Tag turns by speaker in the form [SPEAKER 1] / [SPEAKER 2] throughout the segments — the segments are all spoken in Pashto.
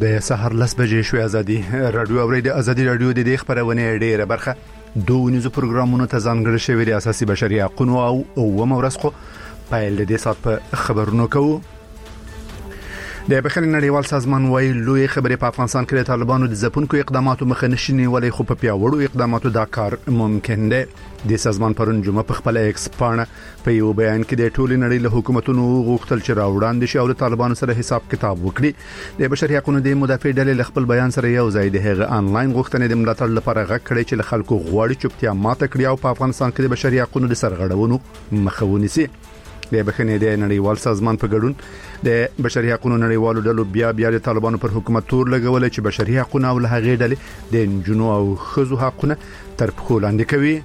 [SPEAKER 1] د سحر لس بجې شوې ازادي رادیو اورید ازادي رادیو د دې خبرونه ډیره برخه دوه نيزو پروګرامونو ته ځانګړي شوی د اساسي بشري حقوقو او مورسخو پایل د دې سات په خبرونو کوو. د بخښنې نړیوال سازمان وايي لوی خبرې په افغانستان کې د طالبانو د ځپونکو اقداماتو مخه نشي ولې خو په پیاوړو اقداماتو دا کار ممکن دی. د سازمان پرون جمعه په خپل ایکس پاڼه په یو بیان کې د ټولې نړۍ له حکومتونو غوښتل چې راوړاندې شي او د طالبانو سره حساب کتاب وکړي. د بشري حقوقو د مدافع ډلې خپل بیان سره یو ځای د هغه انلاین غوښتنې د ملاتړ لپاره غږ کړی چې خلکو غواړي چوپتیا ماته کړي او په افغانستان کې د بشري حقوقو د سرغړونو مخه ونیسي. د بخښنې د نړیوال سازمان په ګډون د بشري حقوقو نړیوالو ډلو بیا د طالبانو پر حکومت تور لګول چې بشري حقوقو او له هغې ډلې د جنو او خزو حقوقونه تر پښو لاندې کوي.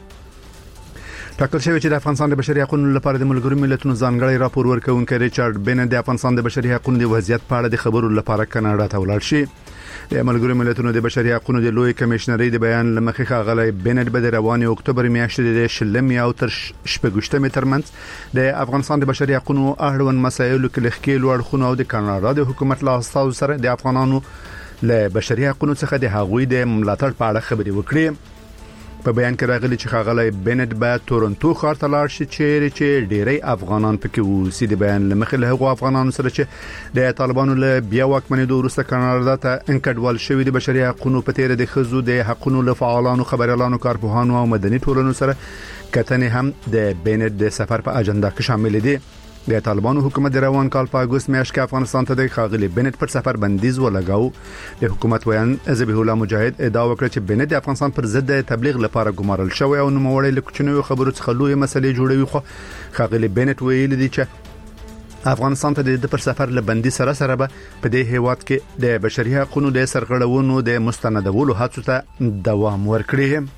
[SPEAKER 1] ټاکل شوی چې د افغانستان د بشري حقوقو لپاره د ملګرو ملتونو ځانګړی راپور ورکوونکی ریچارډ بینټ د افغانستان د بشري حقوقو د وضعیت په اړه د خبرو لپاره کاناډا ته ولاړ شي. د ملګرو ملتونو د بشري حقوقو د لوی کمشنري د بیان لمخې ښاغلی بینټ به د رواني اکتوبر میاشتې د شلمې او تر شپږشتمې ترمنځ د افغانستان د بشري حقوقو اړوند مسایلو کې لخکېلو اړخونو او د کاناډا د حکومت له استازو سره د افغانانو له بشري حقوقو څخه د هغوی د ملاتړ په اړه خبرې وکړي. په بیان کې راغلي چې ښاغلی بینټ به تورنټو ښار ته لاړ شي چې ډېری افغانان پکې ووسي. د بیان لمخې له هغو افغانانو سره چې د طالبانو له بیا واکمنېدو وروسته کاناډا ته انکډوال شوي د بشري حقوقو په تیر د خزو د حقوقو له فعالانو خبريالانو کارپوهانو او مدني ټولنو سره کتنې هم د بینټ د سفر په اجنډا کې شامل دي. د طالبانو حکومت د روان کال په اگست میاشت کې افغانستان ته د ښاغلي بینټ پر سفر بندیز ولګاو. د حکومت ویان ذبیح الله مجاهد ادعا وکړه چې بینټ د افغانستان پر ضد د تبلیغ لپاره ګمارل شوی او نوموړی له کوچنیو خبرو څخه لوی مسلې جوړوي. خو ښاغلي بینټ ویلي دی چې افغانستان ته د پر سفر لبندي سره به په دې هیواد کې د بشري حقوقو د سرغړونو د مستندولو هڅو ته دوام ورکړي.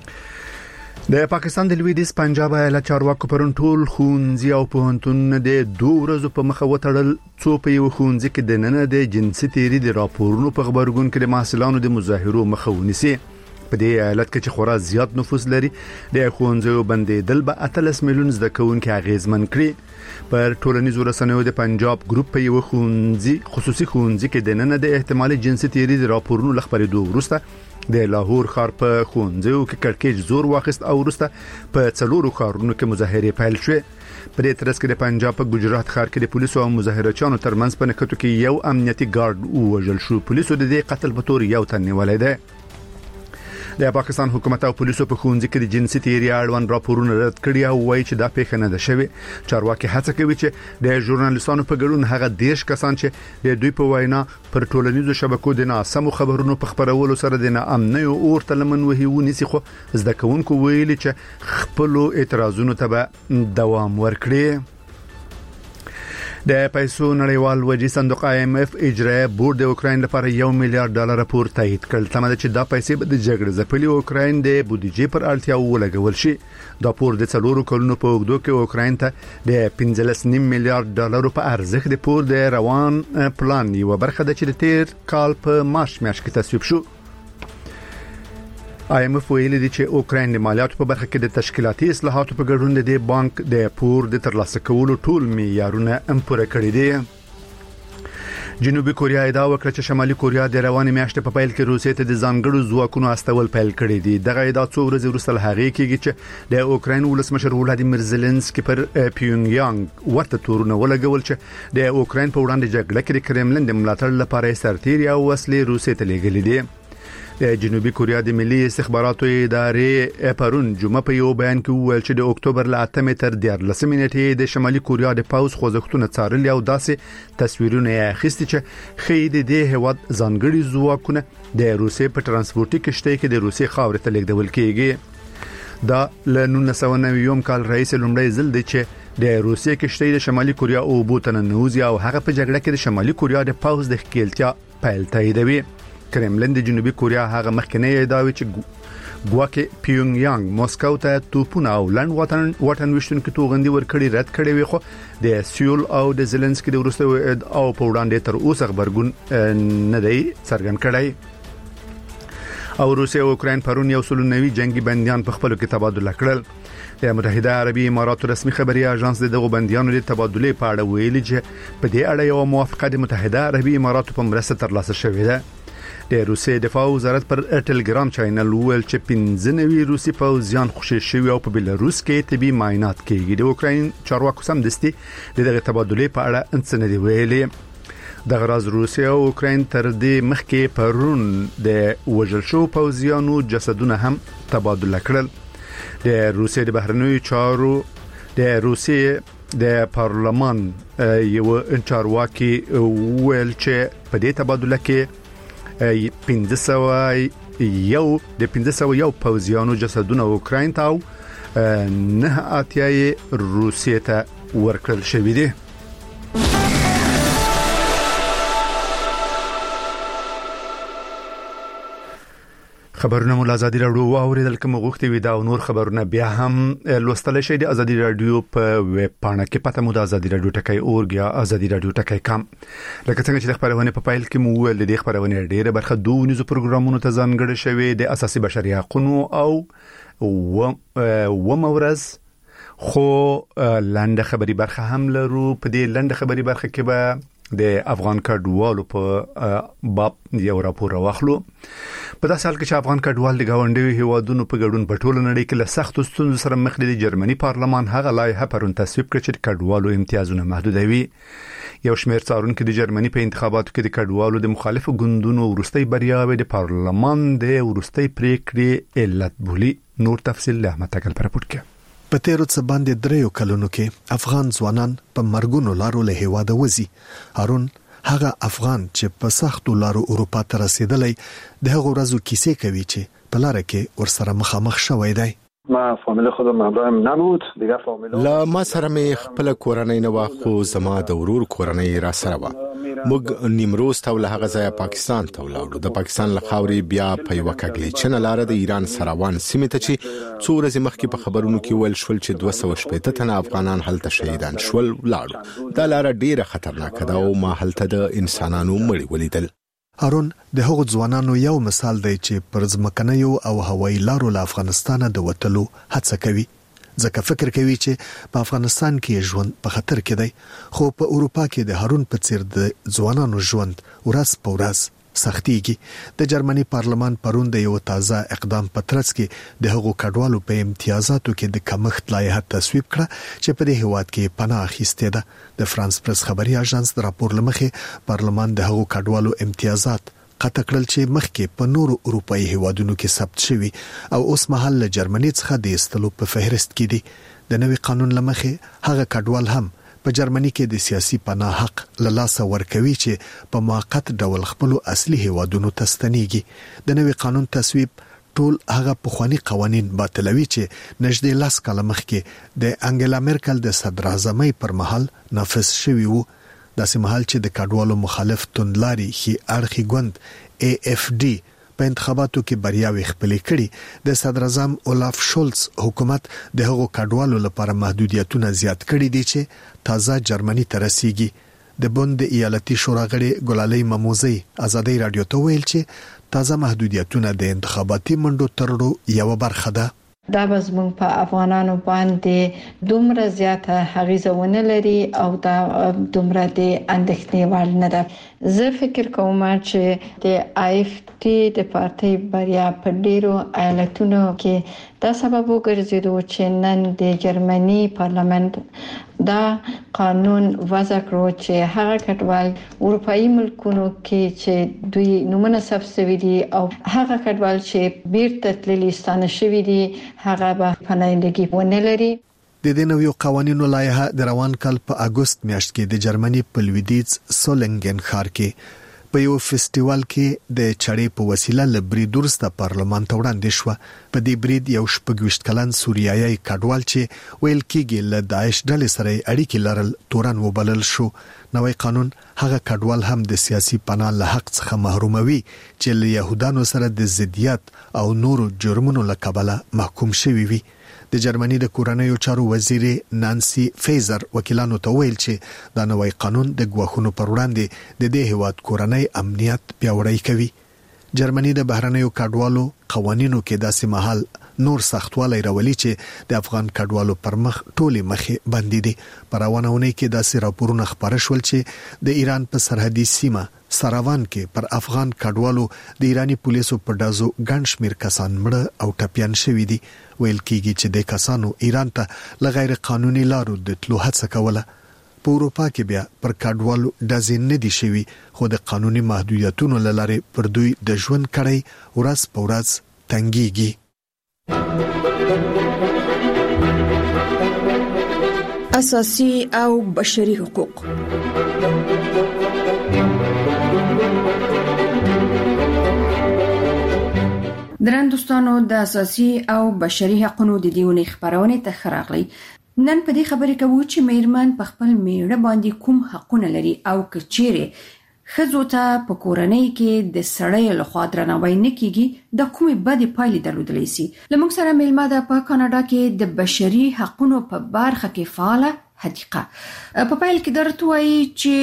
[SPEAKER 1] د پاکستان د لویدیځ پنجاب ایالت چارواکو پرون ټول ښوونځي او پوهنتونونه د 2 ورځو په مخه وتړل څو په یو ښوونځي کې د نن د جنسي تیری د راپورونو په خبرګون کې د محصلانو د مظاهرو مخه ونیسي. په دې ایالت کې چې خورا زیات نفوس لري د ښوونځیو بندیدل به 13 میلیون زده کوونکي اغیزمن کړي. پر ټولنیزو رسنیو د پنجاب ګروپ په یو ښوونځي خصوصي ښوونځي کې د نن د احتمالي جنسي تیری د راپورونو لخبرېدو وروسته د لاهور ښار په ښوونځیو کې کړکېچ زور واخیست او وروسته په 4 ښارونو کې مظاهرې پیل شوې. په دې ترڅ کې د پنجاب په ګجرات ښار کې د پولیسو او مظاهرچیانو ترمنځ په نکټو کې یو امنیتي ګارد ووژل شو. پولیسو د دې قتل په تور یو تن نیولای دی. د پاکستان حکومت او پولیسو په ښوونځي کې د جنسي تیری اړوند راپورونه رد کړي او وایي چې دا پیښه نه ده شوې. چارواکي هڅه کوي چې د ژورنالیستانو په ګډون هغه 10 کسان چې د دوی په وینا پر ټولنیزو شبکو د ناسمو خبرونو په خبرولو سره د ناامنۍ اور تلمن وهي ونیسي. خو زده کوونکو ویلي چې خپل اعتراضونو ته به دوام ورکړي. د پیسو نړیوال وجې صندوق IMF اجرایي بورډ د اوکراین لپاره $1 میلیارډ پور تایید کړ. تمه ده چې دا پیسې به د جګړې ځپلي اوکراین د بودیجې پر اړتیاو ولګول شي. دا پور د 4 کلونو په اوږدو کې اوکراین ته د $15.5 میلیارډ په ارزښت د پور د روان پلان یو برخه ده چې د تیر کال په مارچ میاشت کې تصویب شو. IMF ویلي دی چې اوکراین د مالیاتو په برخه کې د تشکیلاتي اصلاحاتو په ګډون د بانک د پور د ترلاسه کولو ټول معیارونه پوره کړي دي. جنوبي کوریا ادعا وکړه چې شمالي کوریا د رواني میاشتې په پیل کې روسیې ته د ځانګړو ځواکونو استول پیل کړي دي. دغه ادعا څو ورځې وروسته هغه کېږي چې د اوکراین ولسمشر ولادیمیر زيلنسکي پر پیونګیانګ ورته تورونه ولګول چې د اوکراین په وړاندې جګړه کې د کرملن د ملاتړ لپاره سرتیري او وسلې روسیې ته لیږلي دي. د جنوبي کوریا د ملي استخباراتو ادارې پرون جمعه په یو بیان کې وویل چې د اکتوبر ل 8 تر 14 نیټې د شمالي کوریا د پاوز خوځښتونه څارل او داسې تصویرونه یې اخیستي چې خې د هیواد ځانګړي ځواکونه د روسیې په ترانسپورتي کشتۍ کې د روسیې خاورې ته لیږدول کېږي. دا ل 1990 کال رئیس لومړی ځل دی چې د روسیې کشتۍ د شمالي کوریا او بوتن نوزي او هغه په جګړه کې د شمالي کوریا د پاوز د ښکېلتیا پیل تاییدوي. کرملن د جنوبي کوریا هغه مخکنی ادعا چې ګواکې پیونګیانګ موسکو ته توپونه او لند وطن وشتونکو توغندي ورکړي رد کړي وي. خو د سیول او د زيلنسکي د وروسته او په وړاندې تر اوسه خبرګون نه دی څرګند کړی. او روسیه او اوکراین پرون یو سلونوي جنگي بنديان په خپل کې تبادله کړل. د متحده عربی اماراتو رسمي خبري اژانس دغه بنديانو د تبادله په اړه ویلي چې په دې اړه یو موافقه د متحده عربی اماراتو په مرسته ترلاسه شوې ده. د روسیې دفاع وزارت پر ټلګرام چینل ویل چې 15 روسي پوځیان خوشي شوی او په بلاروس کې طبي معاینات کېږي. د اوکراین چارواکو سم دستي دغه تبادله په اړه انڅنه دی ویلي. د غراز روسیه او اوکراین تر دې مخکې پرون د وژل شو پوځیانو جسدونه هم تبادله کړل. د روسیې د بهرنیو چارو د روسیې د پارلمان یو چارواکي ویل چې په دې تبادله کې 1501 پوځیانو جسدونه اوکراین ته او 9 روسیې ته ورکړل شوې دي. خبرونه مول ازادي رادیو اوریدل کوم غوښتي وي دا نور خبرونه بیا هم لوستل شي د ازادي رادیو په ویب پاڼه کې پته مو د ازادي رادیو ټکای اورګیا ازادي رادیو ټکای کام. لکه څنګه چې د خبرونه په فایل کې مو ول د خبرونه ډیره برخه دوه نيزو پروګرامونو ته ځانګړي شوی د اساسي بشري حقوقو او مورز خو لاندې خبري برخه هم لرو. په دې لاندې خبري برخه کې به د افغان کډوالو په باب یو راپور واخلو. په داسې حال کې چې افغان کډوال د گاونډي هیوادونو په ګډون په ټوله نړۍ کې له سختو ستونزو سره مخ دي. جرمني پارلمان هغه لایحه پرون تصویب کړ چې کډوالو امتیازونه محدودوي. یو شمېر څارونکو د جرمني په انتخاباتو کې د کډوالو د مخالفو ګوندونو ورستۍ بریاوې د پارلمان د ورستۍ پریکړې علت بولي. نور تفصیل له احمد تکل پر پورت کې.
[SPEAKER 2] په تیرو څه باندې دریو کلونو کې افغان ځوانان په مرګونو لارو له هیواده وځي. هارون هغه افغان چې په سختو لارو اروپا ته رسیدلی د هغو ورځو کیسې کوي چې په لار کې ورسره مخامخ شوی دی.
[SPEAKER 3] ما فامیل خودم همراهم نبود دیگه فامیل
[SPEAKER 4] لا ما سره مې خپل کورنۍ نه واخو زما د ورور کورنۍ را سره و. موږ نیمروز ته له هغه ځای پاکستان ته ولاړو. د پاکستان له خاورې بیا په یو کګلیچن لار د ایران سراوان سیمه ته چې څو ورځې مخکې په خبرونو کې ویل شول چې 280 تنه افغانان هلته شهیدان شول ولاړو. دا لار ډیره خطرناک ده او ما هلته د انسانانو مړي ولیدل.
[SPEAKER 2] هارون د هغو ځوانانو یو مثال دی چې پر ځمکنیو او هوایي لارو له افغانستانه د وټلو هڅه کوي. ځکه فکر کوي چې په افغانستان کې ژوند په خطر کې دی. خو په اروپا کې د هارون په څیر د ځوانانو ژوند ورځ په ورځ سختيږي. د جرمني پارلمان پرون د یو تازه اقدام په ترڅ کې د هغو کډوالو په امتیازاتو کې د کمښت لایحه تصویب کړه چې په دې هیواد کې پناه اخیسته ده. د فرانس پریس خبري اژانس د راپور لمخې پارلمان د هغو کډوالو امتیازات قطع کړل چې مخکې په نورو اروپאי هیوادونو کې ثبت شوي او اوس مهال له جرمني څخه د استلو په فهرست کې دي. د نوي قانون لمخې هغه کډوال هم په جرمني کې د سیاسي پناه حق له لاسه ورکوي چې په موقت ډول خپل اصلي هیوادونو ته ستنېږي. د نوي قانون تصویب ټول هغه پخوانی قوانين باطلوي چې نږدې 10 کال مخکې د انګلا مرکل د صدر اعظمۍ پر مهال نافذ شوی وو. داسې مهال چې د کډوالو مخالف توندلاري هي اړخي ګوند AFD په انتخاباتو کې بریاوي خپلې کړي، د صدر اعظم اولاف شولز حکومت د هغو کډوالو لپاره محدودیتونه زیات کړي دي چې تازه جرمني ته رسیږي. د بوند ایالتي شورا غړي ګلالۍ مموزي ازادي رادیو ته ویل چې تازه محدودیتونه د انتخاباتي منډو ترړو یو برخه ده.
[SPEAKER 5] دا زموږ په افغانانو باندې دومره زیاته اغیزه ونه لري او دا دومره د اندېښنې وړ نه ده. زه فکر کوم چې د AFD د پارټۍ بریا په ډیرو ایالتونو کې دا سبب وګرځیدو چې نن د جرمني پارلمان دا قانون وضع کړو چې هغه کډوال اروپאי ملکونو کې چې دوی نومونه ثبت شوي دي او هغه کډوال چې بیرته تللي ستانه شوي دي هغه به پناهندګي ونه لري.
[SPEAKER 2] د دې نویو قوانینو لایحه د روان کال په اگست میاشت کې د جرمني په لویدیځ سولنګن ښار کې په یو فستیوال کې د چړې په وسیله لبرید ورسته پارلمان ته وړاندې شو. په دې برید یو 26 کلن سوریایي کډوال چې ویل کېږي له داعش ډلې سره اړیکې لرل تورن وبلل شو. نوې قانون هغه کډوال هم د سیاسي پناه له حق څخه محروموي چې له يهودانو سره د ضدیت او نورو جرمونو له کبله محکوم شوی وي. د جرمني د کورنیو چارو وزیر نانسي فیزر وکیلانو ته ویل چې دا نوې قانون د ګواښونو پر وړاندې د دې هیواد کورنۍ امنیت پیاوړی کوي. جرمني د بهرنیو کډوالو قوانینو کې داسې محل نور سختوالی راولي چې د افغان کډوالو پر مخ ټوله مخې باندې دي. پرونه کې داسې راپورونه خبر شول چې د ایران په سرحدي سیمه سراوان کې پر افغان کډوالو د ایرانی پولیسو په دازو ګڼ شمیر کسان مړه او ټپيان شوي دي. ویل کېږي چې د کسانو ایران ته لغیر قانوني لارو د تلو هڅه کوله. په اروپا کې بیا پر کډوالو دازې نه دي شوي، خو د قانوني محدودیتونو لاره پر دوی د ژوند کړی ورځ په ورځ تنګيږي.
[SPEAKER 6] اساسي او بشري حقوق. درن دوستانو، د اساسي او بشري حقوقو د دیونې خبرونه ته خراغلي. نن په دې خبرې کوو چې میرمن په خپل میړه باندې کوم حقونه لري او کچېره خزو ته په کورنۍ کې د سړی له خوا درناوی نه کیږي د کومې بدې پایلې درلودلی سي. لمونږ سره میلمه ده په کاناډا کې د بشري حقوقو په برخه کې فعاله حدیقه. په پایل کې درته وایي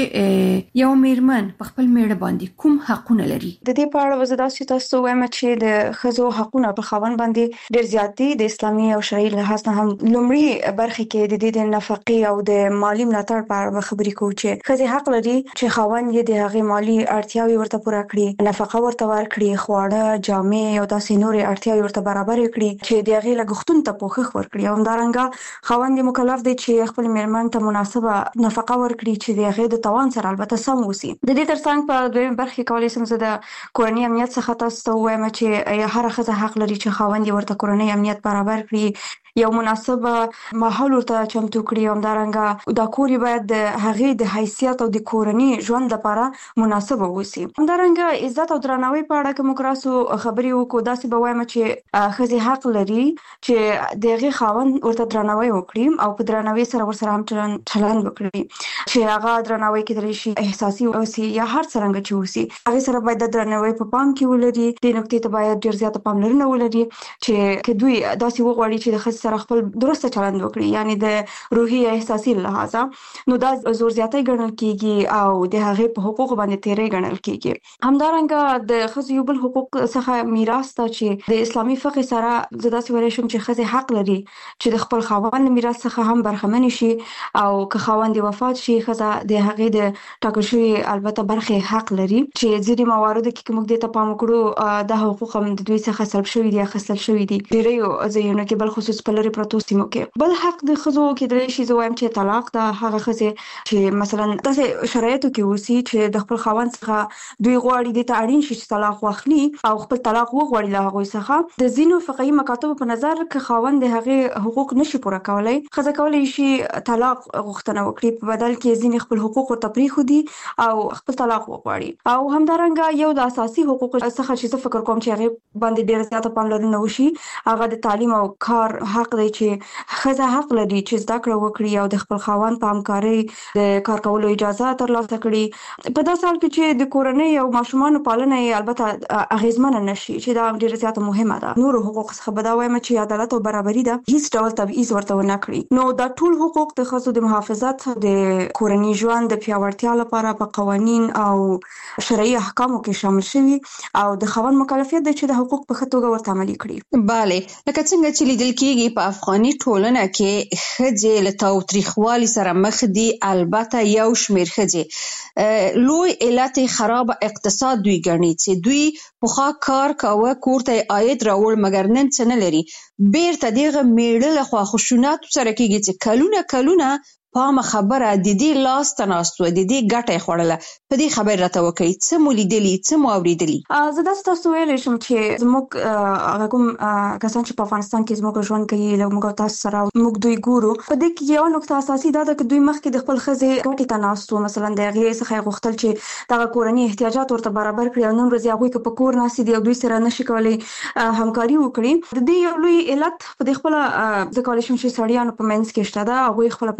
[SPEAKER 6] چې یو میرمن په خپل میړه باندې کوم حقونه لري.
[SPEAKER 7] د دې په اړه وزداسي تاسو وایم چې د خزو حقونه په خاوند باندې ډېر زیات دي. د اسلامي او شرعي لحاظ نه هم لومړی برخه کې د دې د نفقې او د مالی ملاتړ په اړه خبرې کوو چې خزي حق لري چې خاوند یې د هغه مالی اړتیاوي ورته پوره کړي، نفقه ورته ورکړي، خواړه، جامې او داسې نورې اړتیاوي ورته برابر کړي چې د هغه لګښتونو ته پوښښ ورکړي. او همدارنګه خاوند مکلف دی چې خپل میرمن ته مناسبه نفقه ورکړي چې د هغه د توان سره البته سم وسی. د دې ترڅنګ په دویم برخه کولای شم زه د کورنۍ امنیت څخه تاسو ته وایم چې هر ښځه حق لري چې خاوند یې ورته کورنۍ امنیت برابر کړي، یو مناسبه ماحول ورته چمتو کړي. همدارنګه دا کور باید د هغه د حیثیت او د کورنۍ ژوند لپاره مناسبه وسی. همدارنګه عزت او درناوی په اړه کوم کراسو خبرې وکړو. داسې به وایم چې ښځې حق لري چې د هغه خاوند ورته درناوی وکړي او په درناوي سره ورسره هم چلند وکړي چې هغه درناوی کېدلی شي احساسي اوسي یا هر څنګه چې اوسي. هغه سره باید د درناوی په پام کې ولري. د نکتې ته باید ډیر زیاته پاملرنه ولري چې دوی داسې وغواړي چې د سره خپل درسته چلند وکړي، یعنی د روحي احساسي لحاظه، نو دا زور زیاتی ګڼل کیږي او د هغه په حقوق باندې تیری ګڼل کیږي. همدارنګه د ښځو یو بل حقوق څخه میراث ته چې د اسلامي فقه سره زداسي ویل شم چې ښځې حق لري چې د خپل خاوند میراث څخه هم برخمن شي او که خاوند وفات شي ښځه د هغه د ټاکل شوی البته برخه حق لري چې ځینې موارد کې موږ د ته پام وکړو د حقوق هم د دوی څخه سلب شوی دي، اخیستل شوی دي. ډیرو ځایونو کې بل خصوص لري پروتو سیمو کې. بل حق د خزو کې د شي زویم چې طلاق د هغه خزه چې مثلا داسې شرایطو کې وسی چې د خپل خاوند څخه دوی غواړي د تعین شي چې طلاق واخلي او خپل طلاق وغواړي له هغه څخه. د زینو فقهي مکاتب په نظر کې خاوند د هغه حقوق نشي پوره کولای، خزه کولای شي طلاق غوښتنه وکړي، په بدل کې زین خپل حقوق ورته پریښودي او خپل طلاق وغواړي. او همدارنګه یو د اساسي حقوق څخه چې زه فکر کوم چې هغه باندې ډیر زیاته پاملرنه وشي هغه د تعلیم او کار حق دی چې ښځه حق لري چې زده کړه وکړي او د خپل خاوند په همکارۍ د کار کولو اجازه ترلاسه کړي. په داسې حال کې چې د کورنۍ او ماشومانو پالنه البته اغیزمنه نشي چې دا ډیره زیاته مهمه ده. نور حقوق څخه به دا وایم چې عدالت او برابري ده، هیڅ ډول تبعیض ورته ونه کړي. نو دا ټول حقوق د ښځو د محافظت، د کورنۍ ژوند د پیاوړتیا لپاره په قوانین او شرعي احکامو کې شامل شوي او د خاوند مکلفیت دی چې د حقوق په ښه توګه ورته عملي کړي.
[SPEAKER 6] bale لکه څنګه چې لیدل کېږي په افغاني ټولنه کې ښځې له تاوتریخوالي سره مخ دي. البته یو شمېر ښځې لوی علت خراب اقتصاد دوی ګڼي چې دوی پخوا کار کاوه، کور ته عاید راوړ، مګر نن څه نه لري. بیرته دغه میړه له خوا خشونت سره کېږي چې کلونه پامه خبره د دې لاس تناستو د دې ګټه خوړله. په دې خبر راته وکړئ څه مو لیدلي، څه مو اوریدلي.
[SPEAKER 7] زه تاسو ویل شم چې زموږ هغه کوم کسان چې په افغانستان کې زموږ ژوند کوي له موږ تاسو سره موږ دوی ګورو. په دې کې یو نقطه اساسي دا ده چې دوی مخکې د خپل ښځې ګټې تناستو، مثلا د هغې څخه غوښتل چې دغه کورنۍ احتیاجات ورته برابر کړي او نن ورځ هغوی که په کور ناستې دي او دوی سره نشي کولی همکاري وکړي. د دې یو لوی علت په دې خپله زه کولی شم چې سړیانو په منځ کې شته ده، هغوی خپله په دې پوهېږي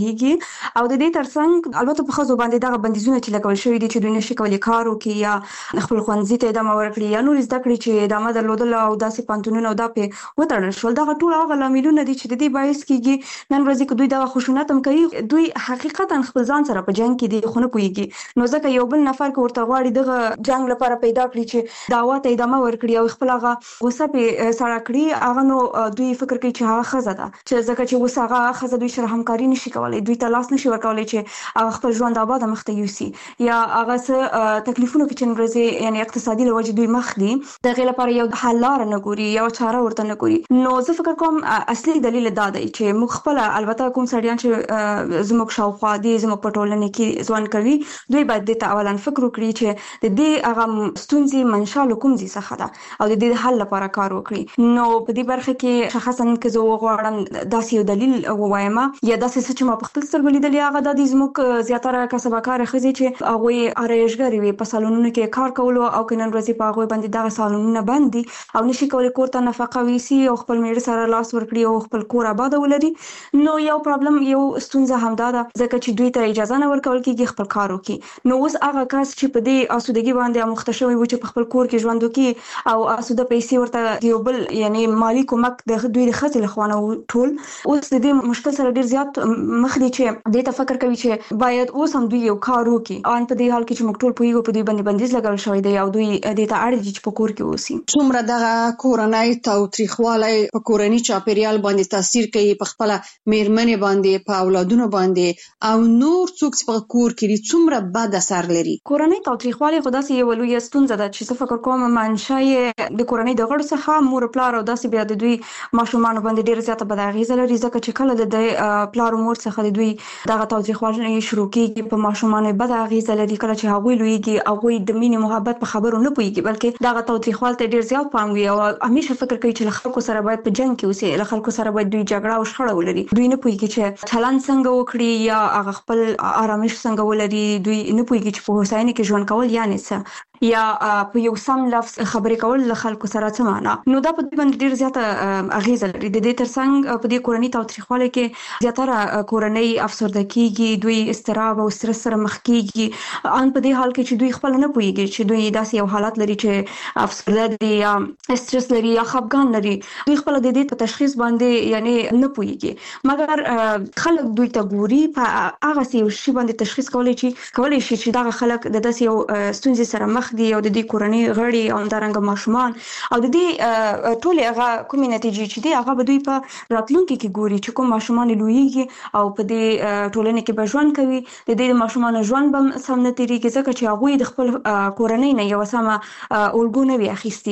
[SPEAKER 7] پوهیږي او د دې ترڅنګ البته په خزو باندې دغه بندیزونه چې لګول شوی دي چې دوی نشي کولای کار وکړي یا خپل ښوونځي ته ادامه ورکړي یا نور زده کړې چې ادامه درلودل او داسې پانتونونه او دا په وتړل شول. دغه ټول هغه لاملونه دي چې د دې باعث کیږي نن ورځ کې دوی دغه خشونت هم کوي. دوی حقیقتا خپل ځان سره په جنگ کې دي خو نه پوهیږي، نو ځکه یو بل نفر کو ورته غواړي دغه جنگ لپاره پیدا کړی چې دعوت ته ادامه ورکړي او خپل هغه غوسه په سره کړی هغه نو دوی فکر کوي چې هغه خزه ده چې ځکه چې اوس هغه خزه دوی سره همکاري نشي کولای، دوی ته لاس نشي ورکولای چې هغه خپل ژوند آباد مخته یوسي یا هغه څه تکلیفونه چې نن ورځ یعنی اقتصادي لوجه دوی مخ دي دغه لپاره یو حل لار نه ګوري یو چاره ورته نه ګوري. نو زه فکر کوم اصلي دلیل دا دی چې موږ خپل البته کوم سړیان چې زموږ شاوخوا دي زموږ په ټولنه کې ځوان کوي دوی باید د اولن فکر وکړي چې د دې هغه ستونزې منشأ له کوم ځای څخه ده او د دې حل لپاره کار وکړي. نو په دې برخه کې شخصا که زه وغواړم داسې یو دلیل ووایم یا داسې څه چې ما په خپل سترګو لیدلي هغه د زموږ زیاتره کسبکار ښځې چې هغوی ارایشګرې وي په سالونونو کې کار کولو او که نن ورځې په هغوی باندې دغه سالونونه بند دي او نشي کولی کور ته نفقه ویسي او خپل میړه سره لاس ورکړي او خپل کور آباد ولري. نو یو پرابلم یو ستونزه همدا ده ځکه چې دوی ته اجازه نه ورکول کېږي خپل کار وکړي. نو اوس هغه کس چې په دې اسودګي باندې مخته شوی و چې په خپل کور کې ژوند وکړي او اسوده پیسې ورته یو بل یعنی مالی کومک د دوی د خځې لخوا نه ټول اوس د دې مشکل سره ډیر زیات مخ دي چې دې ته فکر کوي چې باید اوس هم دوی یو کار وکړي ان په دې حال کې چې موږ ټول پوهیږو په دوی باندې بندیز لګول شوی دی او دوی دې ته اړ دي چې په کور کې اوسي.
[SPEAKER 6] څومره دغه کورنۍ تاوتریخوالی په کورنۍ چاپیریال باندې تاثیر کوي په خپل میرمنې باندې په اولادونو باندې او نور څوک چې په کور کې دي څومره بد اثر لري.
[SPEAKER 7] کورنۍ تاوتریخوالی خو داسې یو لویه ستونزه ده چې څه فکر کوم منشأ یې د کورنۍ د غړو څخه مور پلار او داسې بیا د دوی ماشومان باندې ډیر زیاته بد اغیزه لري ځکه چې کله د پلار او مور څخه د دوی دغه تاوتریخوالی شروع کیږي په ماشومان بد اغیزه لري. کله چې هغوی لویږي هغوی د مینې محبت په خبرو نه پوهیږي بلکې دغه تاوتریخوالي ته ډیر زیات پام وي او همیشه فکر کوي چې خلکو سره باید په جنگ کې اوسي، له خلکو سره باید دوی جګړه او شخړه ولري. دوی نه پوهیږي چې چلند څنګه وکړي یا هغه خپل آرامش څنګه ولري. دوی نه پوهیږي چې په هوساینه کې ژوند کول یعنی څه یا په یو سم لفظ خبرې کول له خلکو سره څه معنا. نو دا په دې باندې ډیر زیاته اغیزه لري. د دې ترڅنګ په دې کورنۍ تاوتریخوالي کې زیاتره کورنۍ افسرده کیږي، دوی استراب او سترس سره مخ کیږي ان په دې حال کې چې دوی خپل نه پوهیږي چې دوی داسې یو حالت لري چې افسرده دي یا استرس لري یا خپګان لري. دوی خپل د دې په تشخیص باندې یعنی نه پوهیږي مګر خلک دوی ته ګوري په هغه شی باندې تشخیص کولای شي چې دا خلک د داسې یو ستونزې سره مخ دي او د دې کورنۍ غړي او همدارنګه ماشومان او د دې ټول هغه کومې نتیجې چې دي هغه به دوی په راتلونکي کې ګوري چې کوم ماشومان لویږي او په دې ټولنه کې به ژوند کوي. د دې ماشومان ژوند به سم نه تیریږي ځکه چې هغوی د خپل کورنۍ نه یو سمه الګو نه وي اخیستي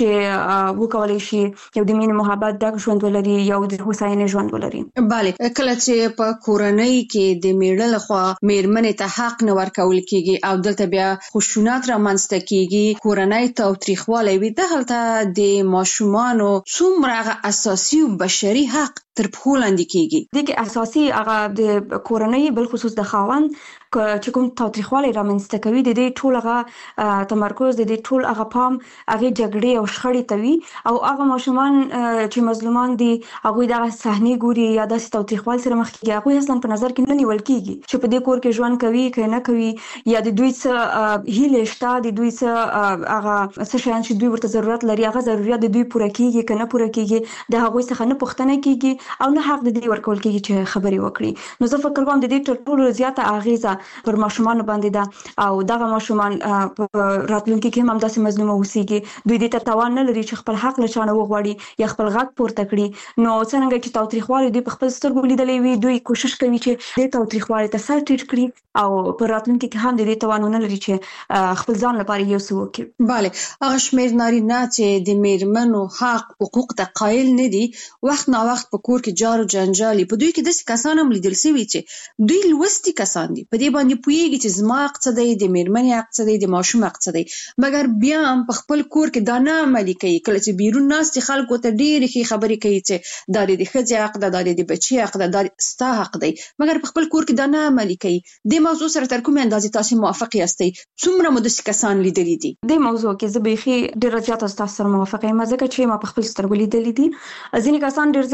[SPEAKER 7] چې وکولای شي یو د مینې محبت ډک ژوند ولري یو د هوساینې ژوند ولري.
[SPEAKER 6] بله کله چې په کورنۍ کې د میړه لخوا میرمنې ته حق نه ورکول کیږي او دلته بیا خشونت رامنځته کیږي کورنۍ تاوتریخوالی وي دغلته د ماشومانو څومره اساسي او بشري حق تر پښو لاندې کیږي.
[SPEAKER 7] دغه اساسي هغه د کورنۍ بل خصوص د خاوند چې کوم تاوتریخوالی رامنځته کوي د دې ټول هغه تمرکز د دې ټول هغه پام هغه جګړې او شخړې ته وي او هغه ماشومان چې مظلومان دي هغه دغه صحنه ګوري یا د تاوتریخوالي سره مخ کیږي هغه اصلا په نظر کې نه نیول کیږي چې په دې کور کې ژوند کوي که نه کوي یا د دوی څه هیله شته د دوی څه هغه څه شیان چې دوی ورته ضرورت لري هغه ضرورت د دوی پوره کیږي که نه پوره کیږي د هغه څخه نه پوښتنه کیږي او نه حق د دې ورکول کیږي چې خبري وکړي. نو زه فکر کوم د دې ټولو زیاته اغیزه پر ماشومان باندې ده او دغه ماشومان راتلونکي کې هم داسې مظلوم اوسېږي. دوی د توان نه لري چې خپل حق لچانه وغواړي یا خپل غږ پورته کړي. نو څنګه چې تاوتریخوالی دوی په خپل سترګو لیدلې وي دوی کوشش کوي چې د تاوتریخوالي ته سر ټیټ کړي او په راتلونکي کې هم د دې توان نه لري چې خپل ځان لپاره یو څه وکړي.
[SPEAKER 6] بله هغه شمیر نارینه چې د میرمنو حق حقوق ته قایل نه دي وخت نا وخت په کور کې جار او جنجال په دوی کې داسې کسان هم لیدل شوي چې دوی لوستي کسان دي په دې باندې پوهیږي چې زما حق څه دی د میرمنې حق څه دی د ماشوم حق څه دی مګر بیا هم په خپل کور کې دا نه عملي کوي. کله چې بیرون ناست خلکو ته ډېرې ښې خبرې کوي چې دا د ښځې حق ده دا د بچي حق ده دا ستا حق دی مګر په خپل کور کې دا نه عملي کوي. د موضوع سره تر کومې اندازې تاسو موافق یاستئ؟ څومره مو داسې کسان لیدلي دي؟
[SPEAKER 7] د موضوع کې زه بیخي ډېره زیاته ستاسو سره موافقه یم ځکه چې ما په خپل سترګو لیدلي دي. ځینې کسان ډېر زیات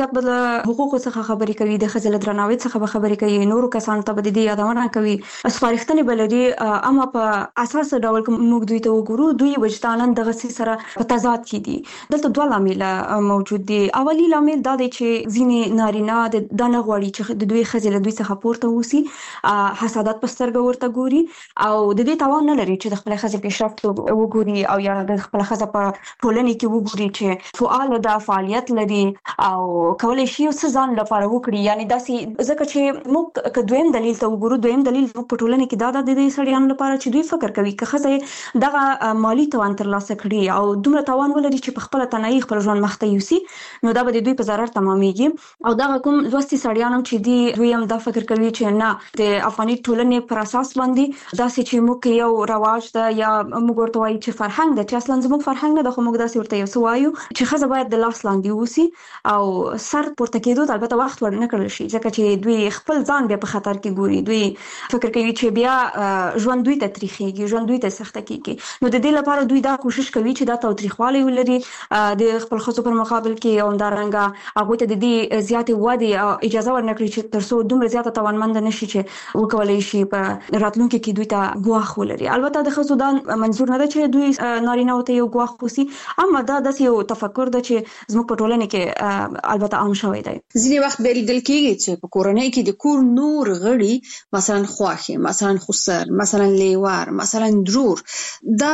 [SPEAKER 7] حقوقو څخه خبرې کوي، د ښځې له درناوي څخه خبرې کوي، نورو کسانو ته د دې یادونه کوي، سپارښتنې بلري. اما په اساس ډول موږ دوی ته وګورو، دوی وجدانن دغه سره په تضاد کې دي. دلته دوه لامل موجود دي. اولی لامل دا دی چې ځینې نارینه د نه غواړي چې د دوی ښځې له دوی څخه پورته وسی، حسادت په سترګه ورته ګوري او د دې توان نه لري چې د خپل ښځې پیشرفت وګوري او یا د خپل ښځې په ټولنه کې وګوري چې فعال ده، فعالیت لري او کولای شي څه ځان لپاره وکړي. یعنی داسې ځکه چې موږ که دویم دلیل ته وګورو، دویم دلیل په ټولنه کې دا د دې سړیانو لپاره چې دوی فکر کوي که ښځه دغه مالی توان ترلاسه کړي او دومره توان ولري چې په خپل تنهایی خپل ژوند مخته یوسي، نو دا به د دوی په ضرر تمامېږي. او دغه کوم لوستي سړیان چې دوی هم دا فکر کوي چې نه، د افغاني ټولنې پر اساس باندې داسې چې موږ یو رواج ده یا موږ ورته وایو چې فرهنګ ده، چې اصلا زموږ فرهنګ نه ده، خو موږ داسې ورته یو څه وایو چې ښځه باید د لاس لاندې ووسي او سر پورته کېدو ته البته وخت ور نه کړل شي، ځکه چې دوی خپل ځان بیا په خطر کې ګوري. دوی فکر کوي چې بیا ژوند دوی ته تریخېږي، ژوند دوی ته سخته کېږي. نو د دې لپاره دوی دا کوشش کوي چې دا تاوتریخوالی ولري د خپل ښځو پر مقابل کې، او همدارنګه هغوی ته د دې زیاتې ودې اجازه ورنکړي چې تر څو دومره زیاته توانمند نشي چې وکولای شي په راتلونکي کې دوی ته ګواښ ولري. البته د ښځو دا منظور نه ده چې دوی نارینه ته یو ګواښ وسی، اما دا داسې یو تفکر ده چې زموږ په ټولنه کې البته عام شوی دی.
[SPEAKER 8] ځینې وخت به لیدل کېږي چې په کورنۍ کې د کور نور غړي، مثلا خواښې، مثلا خسر، مثلا لیوار، مثلا درور، دا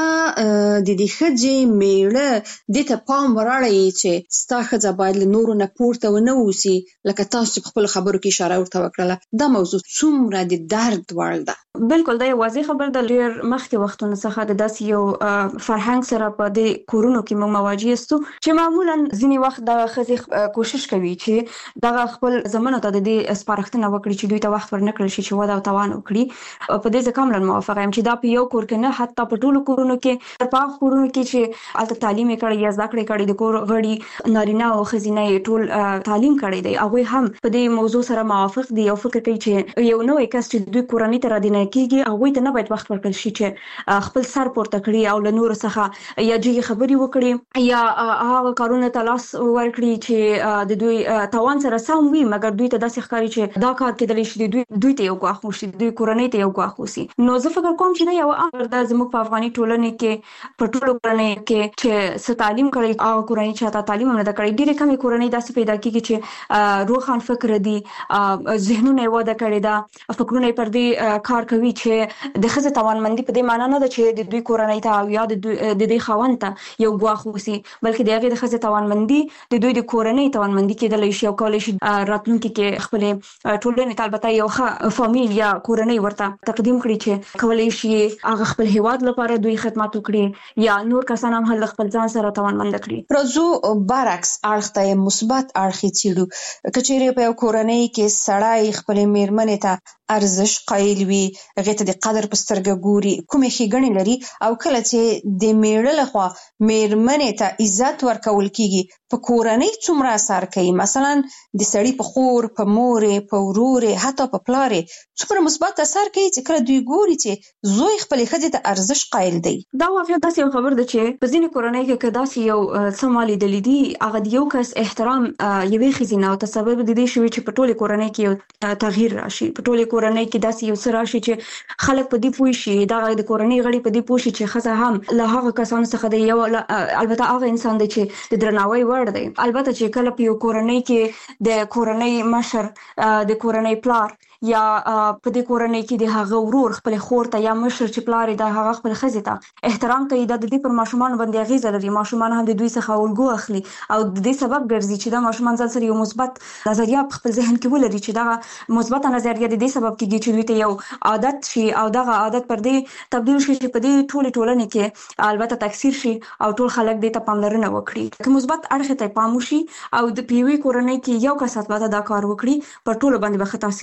[SPEAKER 8] د دې ښځې میړه دې ته پام وراړي چې ستا ښځه باید له نورو نه پورته ونه اوسي، لکه تاسو چې په خپلو خبرو کې اشاره ورته وکړله. دا موضوع څومره د درد وړ ده؟
[SPEAKER 7] بالکل دا یو واضح خبر ده. ډېر مخکې وختونو څخه د داسې یو فرهنګ سره په دې کورونو کې موږ مواجه یاستو چې معمولا ځینې وخت د ښځې کوشش کوي چې دغه خپل زمانو ته د دې سپارښتنه وکړي چې دوی ته وخت ورنکړل شي چې وده او توان وکړي. په دې ځکه کاملا موافقه یم چې دا په یو کور کې نه، حتی په ټولو کورونو کې، په هغه کورونو کې چې هلته تعلیم یې کړی یا زده کړې کړي، د کور غړي نارینه او ښځینه ټول تعلیم کړی دی، هغوی هم په دې موضوع سره موافق دي او فکر کوي چې یو نوی کس چې دوی کورنۍ ته رادننه کېږي، هغوی ته نه باید وخت ورکړل شي چې خپل سر پورته کړي او له نورو څخه یا جګې خبرې وکړي یا هغه کارونه ته لاس ورکړي چې د دوی توان سره سم وي، مګر دوی ته داسې ښکاري چې دا کار کېدلی شي دوی ته یو ګواښ وشي، دوی کورنۍ ته یو ګواښ وشي. نو زه فکر کوم چې دا یو امر ده زموږ په افغاني ټولنې کې، په ټولو کورنۍ کې چې څه تعلیم کړی او کورنۍ چې تا تعلیم هم نه ده کړی. ډېرې کمې کورنۍ داسې پیدا کېږي چې روښان فکر دي، ذهنونه یې وده کړې ده، فکرونه یې پر دې کار کوي چې د ښځې توانمندي په دې معنا نه ده چې د دوی کورنۍ ته او یا د دې خاوند ته یو ګواښ وشي، بلکې د هغې د ښځې توانمندي د دوی د کورنۍ توانمندي کېدلی شي او کولی شي راتلونکي کې خپلې ټولنې ته البته یو ښه فامیل یا کورنۍ ورته تقدیم کړي چې کولی شي هغه خپل هیواد لپاره دوی خدمت وکړي یا نور کسان هم هلته خپل ځان سره توانمند کړي.
[SPEAKER 8] راځو برعکس اړخ ته مثبت اړخ یې څېړو. که چېرې په یو کورنۍ کې سړی خپلې مېرمنې ته ارزش قایل وي، هغې ته د قدر په سترګه ګوري، کومې ښېګڼې لري، او کله چې د میړه لخوا مېرمنې ته عزت ورکول کېږي، په کورنۍ څومره اثر کوي؟ مثلا د سړي په خور، په مورې، په ورورې، حتی په پلارې څومره مثبت اثر کوي چې کله دوی ګوري چې زوی خپلې ښځې ته ارزش قایل دی.
[SPEAKER 7] دا واقعا داسې یو خبر ده چې په ځینې کورنۍ کې که داسې یو څه ما لیدلي دي، هغه د یو کس احترام یوې ښځې نه او تسبب د دې شوي چې په ټولې کورنۍ کې یو تغییر راشي، په ټولې کورنۍ کې داسې یو څه راشي چې خلک په دې پوه شي، دغه د کورنۍ غړي په دې پوه شي چې ښځه هم له هغه کسانو څخه دی، یو البته هغه انسان دی چې د درناوي وړ دی. البته چې کله په یو کورنۍ کې د کورنۍ مشر، د کورنۍ پلار یا په دې کورنۍ کې د هغه ورور خپل خور ته یا مشر چې پلار د هغه خپل ښځې ته احترام کوي، دا د دې پر ماشومان باندې اغیزه لري. ماشومان هم د دوی څخه الګو اخلي او د دې سبب ګرځي چې دا ماشومان ځان سره یو مثبت نظریه په خپل ذهن کې ولري چې دا مثبت نظریه د دې سبب کېږي چې دوی ته یو عادت شي او دغه عادت پر دې تبدیل شي چې په دې ټولې ټولنې کې البته تکثیر شي او ټول خلک دې ته پاملرنه وکړي. که مثبت اړخ ته پام وشي او د پیوي کورنۍ کې یو کس اتباته دا کار وکړي، پر ټولو باندې به ښه تاثیر لري.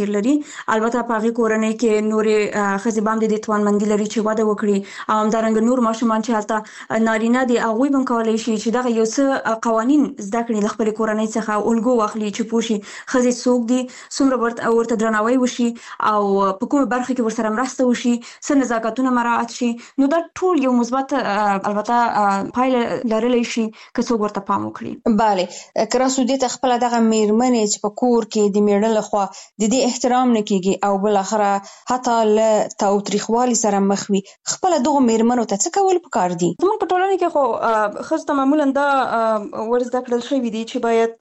[SPEAKER 7] البته په هغه کورنۍ کې نورې خزې بام د توانمندي لري چې واده وکړي او همدارنګه نور ماشومان چې هلته نارینه دي هغه هم کولای شي چې دغه یو څه قوانين زده کړي د خپل کورنۍ څخه الګو واخلي چې پوښي خزې څوک دي څومره ورته درناوی وشي او په کومه برخه کې ورسره مرسته وشي څه نزاکتونه مراعات شي نو دا ټول یو مثبت البته پایله لرلی شي که څوک ورته پام وکړي.
[SPEAKER 8] bale کراسو دې ته خپل دغه میرمنې چې په کور کې د میړه لخوا د دې احترام نه کیږي او بل اخره حتی له تاوتریخوالي سره مخ وي خپل دغه میرمنو ته څه کول پکار دي؟
[SPEAKER 7] موږ په ټولنه کې خو خزه معمولا دا ورزده کړل شوی دي چې باید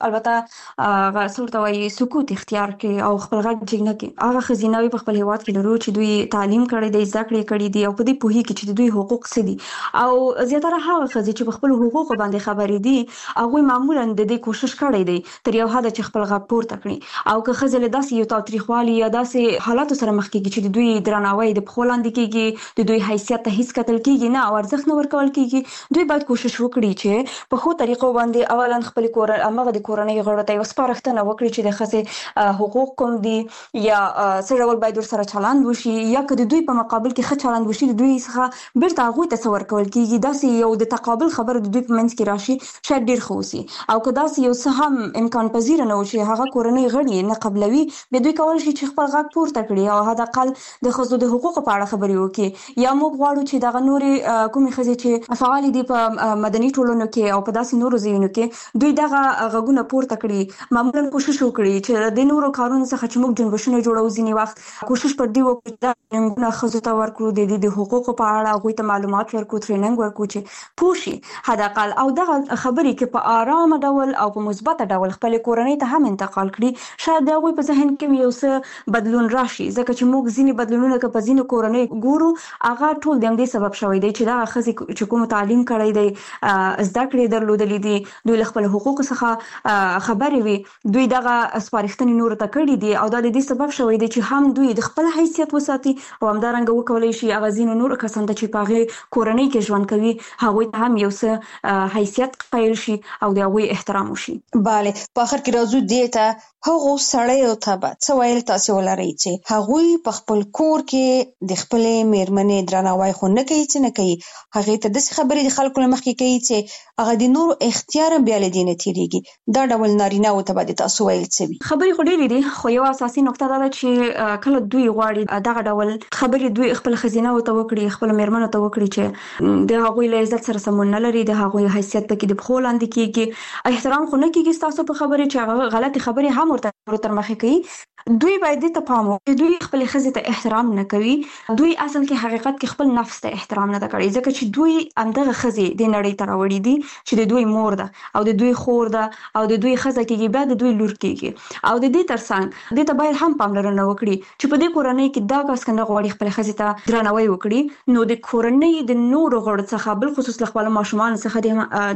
[SPEAKER 7] البته غاصورته وایي سکوت اختیار کړي او خپل غږ جګ نه کړي. هغه خزیناوي په خپل هیواد کې لرو چې دوی تعلیم کړي دي زده کړې کړي دي او په دې پوهې کې چې دوی حقوق څه دي او زیاتره هغه خزې چې په خپل حقوق باندې خبرې دي هغه معمولا د دې کوشش کړي دي تر یو حد چې خپل غږ پورته کړي او که خزې له داسې یو تاوتریخوالي یا داسې حالاتو سره مخ کېږي چې دوی درناوی د پخو لاندې کېږي د دوی حیثیت ته هیڅ کتل کېږي نه او ارزښت نه ورکول کېږي دوی باید کوشش وکړي چې په خو طریقو باندې اولا خپل هغه د کورنۍ غړو ته سپارښتنه وکړي چې د خزې حقوق کوم دي یا څه ډول باید ورسره چلند وشي یا که د دوی په مقابل کې ښه چلند وشي د دوی څخه بیرته هغوی ته څه ورکول کېږي داسې یو د تقابل خبره د دوی په منځ کې راشي شاید ډېر ښه اوسي او که داسې یو څه هم امکان پذیره نه و چې هغه کورنۍ غړي نه قبلوي بیا دوی کولی شي چې خپل غږ پورته کړي او حداقل د ښځو د حقوقو په اړه خبرې وکړي یا موږ غواړو چې دغه نورې کومې ښځې چې فعالې دي په مدني ټولنو کې او په داسې نورو ځایونو کې دوی دغه غږونه پورته کړي معمولا کوشش وکړي چې د نورو کارونو څخه چې موږ جنبشونه جوړو ځینې وخت کوشش پر دې وکړو چې دا ښځو ته ورکړو د دې د حقوقو په اړه هغوی ته معلومات ورکړو ټریننګ ورکړو چې پوه شي حداقل او دغه خبرې کې په آرامه ډول او په مثبته ډول خپل کورنۍ ته هم انتقال کړي شاید د هغوی په ذهن کې یو څه بدلون راشي ځکه چې موږ ځینې بدلونونه که په ځینو کورنۍ ګورو هغه ټول د همدې سبب شوی دی چې دغه ښځې چې کوم تعلیم کړی دی زده کړې درلودلې دي دوی له خپل حقوقو څخه خبرې وي دوی دغه سپارښتنې نورو ته کړي دي او دا د دې سبب شوی دی چې هم دوی د خپل حیثیت وساتي او همدارنګه وکولای شي هغه ځینو نورو کسانو ته چې په هغې کورنۍ کې ژوند کوي هغوی ته هم یو څه حیثیت قایل شي او د هغوی احترام وشي.
[SPEAKER 8] bale په اخر کې راځو دې ته هغو سړیو ته به څه ویل تاسو ولرئ چې هغوی په خپل کور کې د خپلې میرمنې درناوی خو نه کوي چې نه کوي هغې ته داسې خبرې د خلکو له مخکې کوي چې هغه د نورو اختیار بیا له دې نه تېرېږي دا ډول نارینه‌وو ته به د تاسو ویل څه وي؟
[SPEAKER 7] خبرې خو ډېرې دي خو یوه اساسي نقطه دا ده چې کله دوی غواړي دغه ډول خبرې دوی خپل ښځینه‌وو ته وکړي خپل میرمنو ته وکړي چې د هغوی له عزت سره سمون نه لري د هغوی حیثیت پکې د پښو لاندې کېږي احترام خو نه کېږي ستاسو په خبرې چې هغه غلطې خبرې هم ورته تر مخې کوي دوی باید دې ته پام وکړي دوی خپل ښځې ته احترام نه کوي دوی اصل کې حقیقت کې خپل نفس ته احترام نه ده کړی ځکه چې دوی همدغه ښځې د نړۍ ته راوړي دي چې د دوی مور ده او د دوی خور ده او د دوی ښځه کېږي بیا د دوی لور کېږي او د دې ترڅنګ دې ته باید هم پاملرنه وکړي چې په دې کورنۍ کې دا کس که نه غواړي خپل ښځې ته درناوی وکړي نو د کورنۍ د نورو غړو څخه بالخصوص له خپلو ماشومانو څخه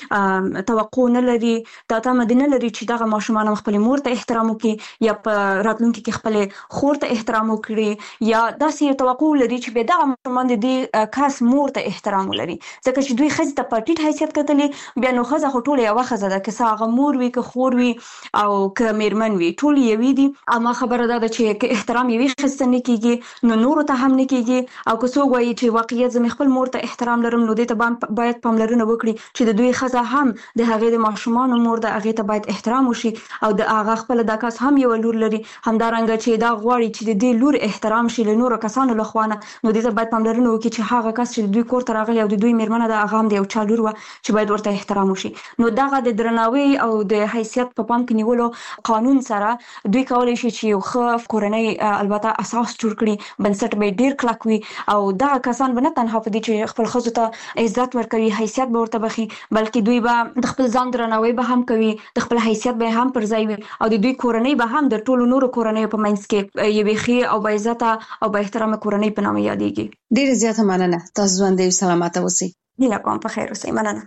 [SPEAKER 7] دا توقع نه لري دا تمه نه لري چې دغه ماشومان خپل مور ته احترام وکړي یا په راتلونکي کې خپل خور ته احترام وکړي یا داسې توقع لري چې به دغه ماشومان د دې کس مور ته احترام ولري ځکه چې دوی ښځې ته په ټیټ حیثیت کتلې بیا نو ښځه خو ټوله یوه ښځه ده که څه هغه مور وي که خور وي او که میرمن وي ټول یوې دي اما خبره دا ده چې که احترام یوې ښځې ته نه کېږي نو نورو ته هم نه کېږي او که څوک وایي چې واقعیت زه خپل مور ته احترام لرم نو دې ته باید پاملرنه وکړي چې د دوی ښځه هم د هغې د ماشومانو مور ده هغې ته باید احترام وشي او د هغه خپل دا کس هم یو لور لري همدارنګه چې دا غواړي چې د دې لور احترام شي له نورو کسانو لخوا نه نو دې ته باید پاملرنه وکړي چې هغه کس چې د دوی کور ته راغلی او د دوی میرمنه ده هغه هم د یو چا لور وه چې باید ورته احترام وشي نو دغه د درناوي او د حیثیت په پام کې نیولو قانون سره دوی کولی شي چې یو ښه کورنۍ البته اساس جوړ کړي بنسټ به یې ډېر کلک وي او دغه کسان به نه تنها په دې چې خپل ښځو ته عزت ورکوي حیثیت به ورته بخي بلکې دوی به د خپل ځان درناوی به هم کوي د خپل حیثیت به هم پر ځای وي او د دوی کورنۍ به هم د ټولو نورو کورنیو په منځ کې یوې ښې او باعزته او با احترامه کورنۍ په نامه یادېږي.
[SPEAKER 8] ډېره زیاته مننه تاسو ژوندی او سلامته اوسئ.
[SPEAKER 7] هیله کوم په خیر اوسئ. مننه.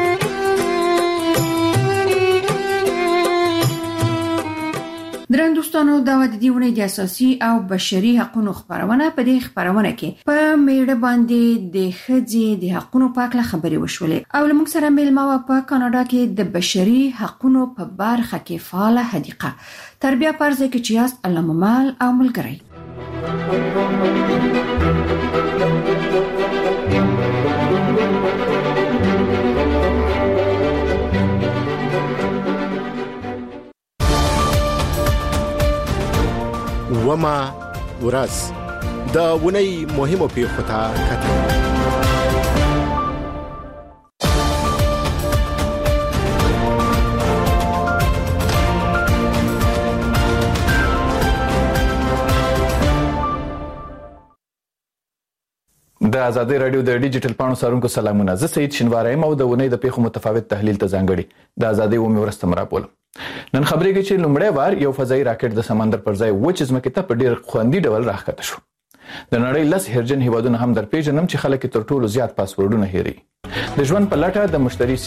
[SPEAKER 6] درنو دوستانو دا د دې ونې د اساسي او بشري حقوقو خبرونه په دې خبرونه کې په میړه باندې د خځې د حقوقو په اړه خبرې وشولې او موږ سره میلمه په کاناډا کې د بشري حقوقو په برخه کې فعال حدیقه تربیه پرځه کې چیاست علامه او ملګری
[SPEAKER 4] وما ورځ د ونی مهمو پیښو ته کتل.
[SPEAKER 9] د ازادي رادیو د ډیجیټل پاڼو سارونکو سلامونه. زه سید شینواری مو د ونی د پیښو متفاوت تحلیل ته ځانګړي د ازادي ومه ورسته مرابول. نن خبرې کې چې لومړی وار یو فضایي راکټ د سمندر پر ځای وچ ځمکې ته په ډیر خوندي ډول راښکته شو. د نړۍ لس هرجن هیوادونه هم درپېژنم چې خلک تر ټولو زیات پاسورډونه هېري. د ژوند په لټه د مشتري